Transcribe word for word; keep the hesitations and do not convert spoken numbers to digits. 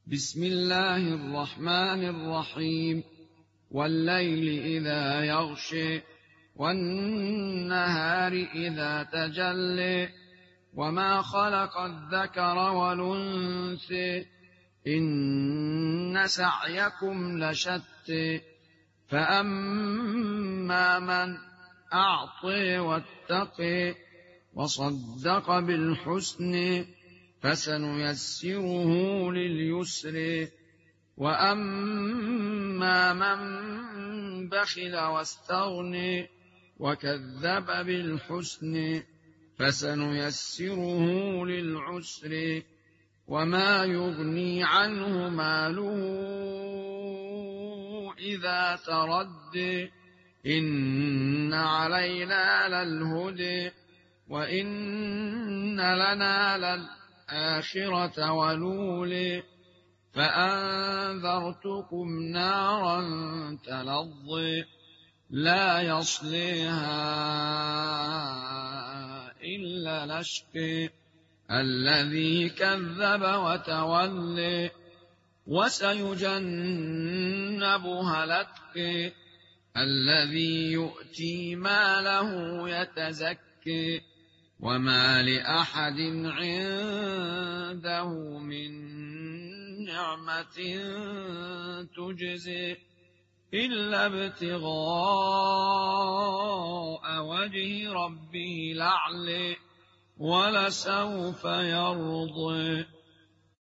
بسم الله الرحمن الرحيم. والليل إذا يغشي والنهار إذا تجلي وما خلق الذكر والأنثى إن سعيكم لشتى فأما من أعطي واتقي وصدق بالحسن فسنيسره لليسر وأما من بخل واستغني وكذب بالحسن فسنيسره للعسر وما يغني عنه ماله إذا تردي إن علينا للهدي وإن لنا للآخرة والأولى فأنذرتكم نارا تلظى لا يصليها إلا الأشقى الذي كذب وتولى وسيجنبها الأتقى الذي يؤتي ماله يتزكى وما لأحد عنده من نعمة تجزي إلا ابتغاء وجه ربه الأعلى ولسوف يرضى.